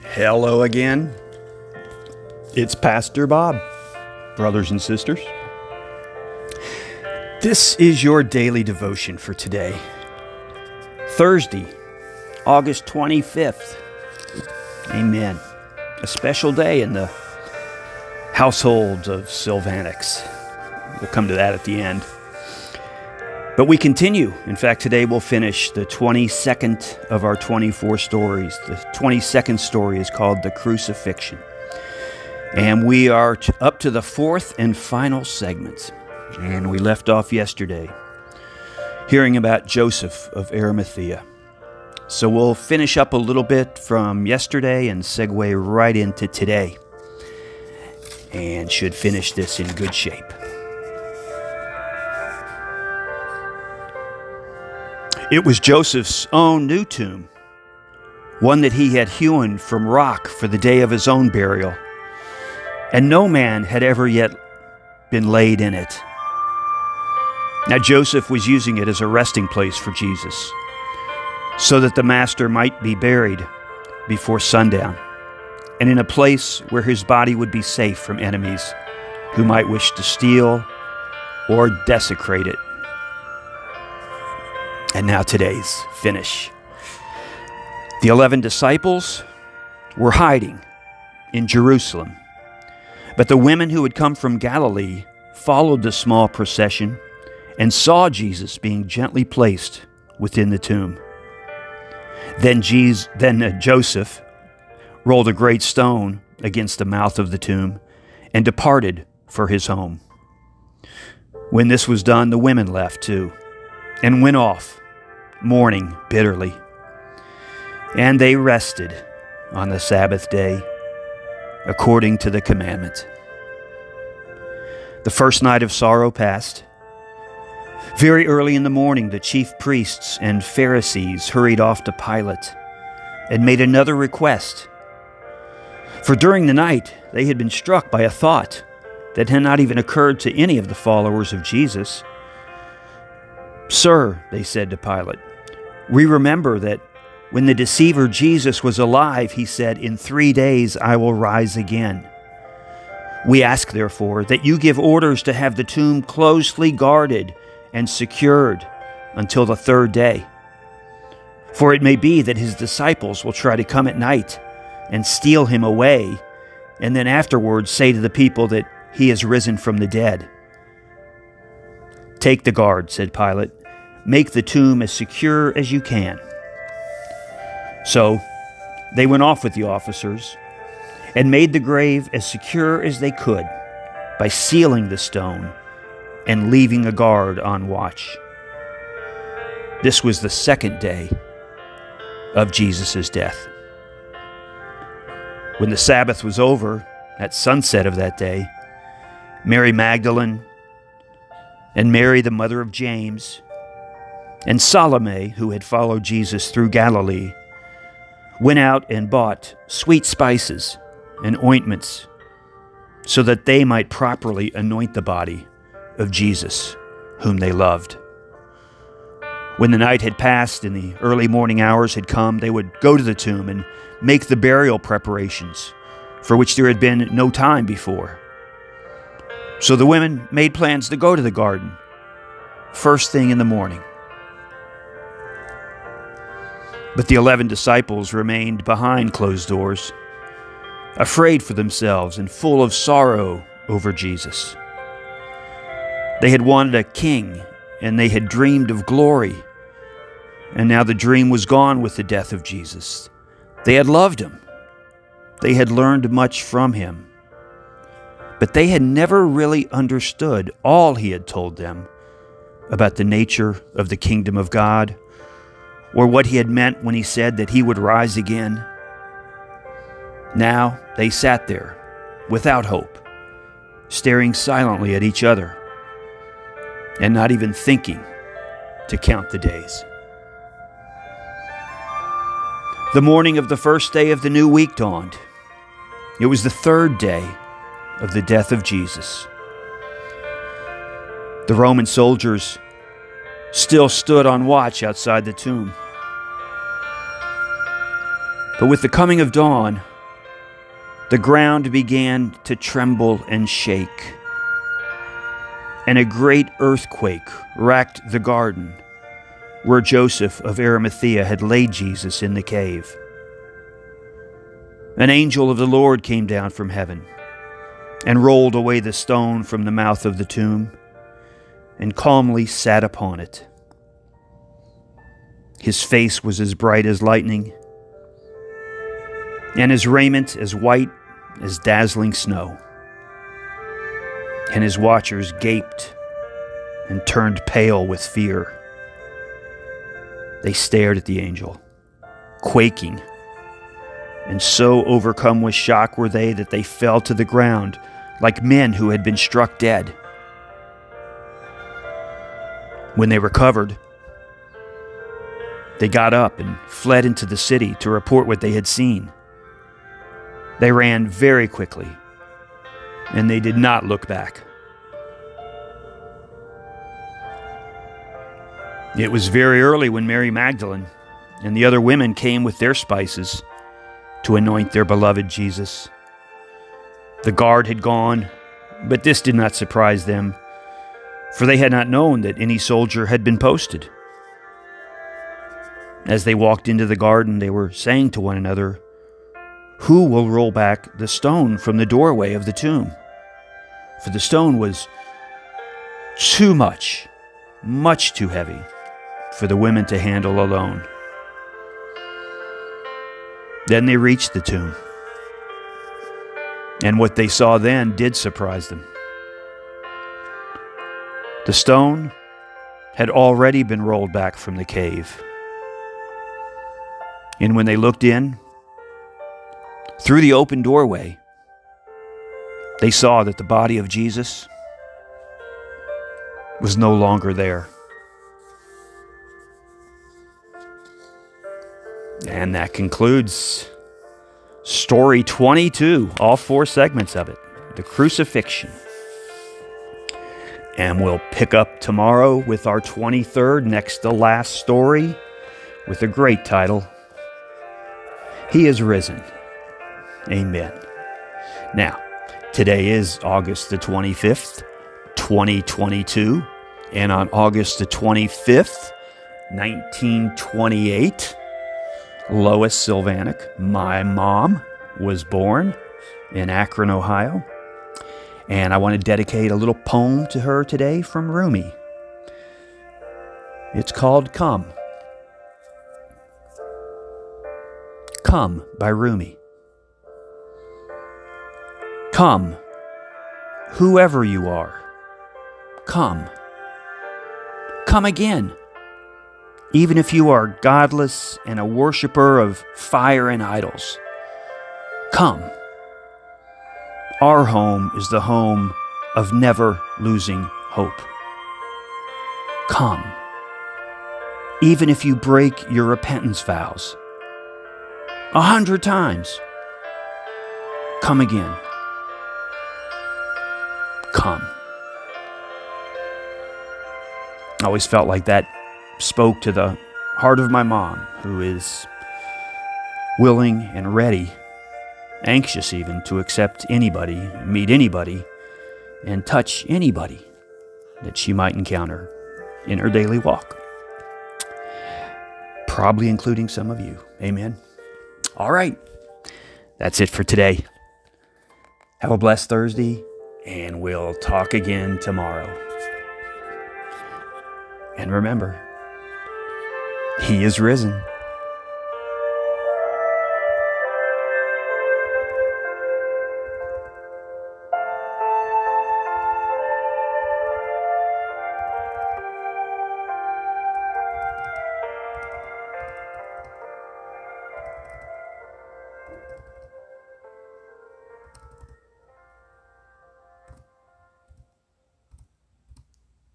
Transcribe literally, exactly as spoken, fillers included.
Hello again. It's Pastor Bob, brothers and sisters. This is your daily devotion for today, Thursday, August twenty-fifth. Amen. A special day in the household of Sylvanix. We'll come to that at the end. But we continue. In fact, today we'll finish the twenty-second of our twenty-four stories. The twenty-second story is called The Crucifixion. And we are t- up to the fourth and final segment. And we left off yesterday hearing about Joseph of Arimathea. So we'll finish up a little bit from yesterday and segue right into today. And should finish this in good shape. It was Joseph's own new tomb, one that he had hewn from rock for the day of his own burial, and no man had ever yet been laid in it. Now Joseph was using it as a resting place for Jesus, so that the Master might be buried before sundown, and in a place where his body would be safe from enemies who might wish to steal or desecrate it. And now today's finish. The eleven disciples were hiding in Jerusalem, but the women who had come from Galilee followed the small procession and saw Jesus being gently placed within the tomb. Then, Jesus, then uh, Joseph rolled a great stone against the mouth of the tomb and departed for his home. When this was done, the women left too and went off, mourning bitterly. And they rested on the Sabbath day, according to the commandment. The first night of sorrow passed. Very early in the morning, the chief priests and Pharisees hurried off to Pilate and made another request. For during the night, they had been struck by a thought that had not even occurred to any of the followers of Jesus. "Sir," they said to Pilate, "we remember that when the deceiver Jesus was alive, he said, 'In three days I will rise again.' We ask, therefore, that you give orders to have the tomb closely guarded and secured until the third day. For it may be that his disciples will try to come at night and steal him away, and then afterwards say to the people that he has risen from the dead." "Take the guard," said Pilate. "Make the tomb as secure as you can." So they went off with the officers and made the grave as secure as they could by sealing the stone and leaving a guard on watch. This was the second day of Jesus' death. When the Sabbath was over, at sunset of that day, Mary Magdalene and Mary, the mother of James, and Salome, who had followed Jesus through Galilee, went out and bought sweet spices and ointments so that they might properly anoint the body of Jesus, whom they loved. When the night had passed and the early morning hours had come, they would go to the tomb and make the burial preparations for which there had been no time before. So the women made plans to go to the garden first thing in the morning. But the eleven disciples remained behind closed doors, afraid for themselves and full of sorrow over Jesus. They had wanted a king, and they had dreamed of glory, and now the dream was gone with the death of Jesus. They had loved him. They had learned much from him. But they had never really understood all he had told them about the nature of the kingdom of God, or what he had meant when he said that he would rise again. Now they sat there without hope, staring silently at each other, and not even thinking to count the days. The morning of the first day of the new week dawned. It was the third day of the death of Jesus. The Roman soldiers still stood on watch outside the tomb. But with the coming of dawn, the ground began to tremble and shake, and a great earthquake racked the garden where Joseph of Arimathea had laid Jesus in the cave. An angel of the Lord came down from heaven and rolled away the stone from the mouth of the tomb and calmly sat upon it. His face was as bright as lightning, and his raiment as white as dazzling snow. And his watchers gaped and turned pale with fear. They stared at the angel, quaking, and so overcome with shock were they that they fell to the ground like men who had been struck dead. When they recovered, they got up and fled into the city to report what they had seen. They ran very quickly, and they did not look back. It was very early when Mary Magdalene and the other women came with their spices to anoint their beloved Jesus. The guard had gone, but this did not surprise them, for they had not known that any soldier had been posted. As they walked into the garden, they were saying to one another, "Who will roll back the stone from the doorway of the tomb?" For the stone was too much, much too heavy for the women to handle alone. Then they reached the tomb, and what they saw then did surprise them. The stone had already been rolled back from the cave, and when they looked in, through the open doorway, they saw that the body of Jesus was no longer there. And that concludes story twenty-two, all four segments of it, the crucifixion. And we'll pick up tomorrow with our twenty-third, next to last story, with a great title, He is Risen. Amen. Now, today is August the twenty-fifth, twenty twenty-two, and on August the twenty-fifth, nineteen twenty-eight, Lois Sylvanek, my mom, was born in Akron, Ohio. And I want to dedicate a little poem to her today from Rumi. It's called Come. Come by Rumi. Come, whoever you are. Come. Come again. Even if you are godless and a worshiper of fire and idols. Come. Our home is the home of never losing hope. Come. Even if you break your repentance vows a hundred times, come again. Come. I always felt like that spoke to the heart of my mom, who is willing and ready, anxious even, to accept anybody, meet anybody, and touch anybody that she might encounter in her daily walk. Probably including some of you. Amen. All right. That's it for today. Have a blessed Thursday, and we'll talk again tomorrow. And remember, He is risen.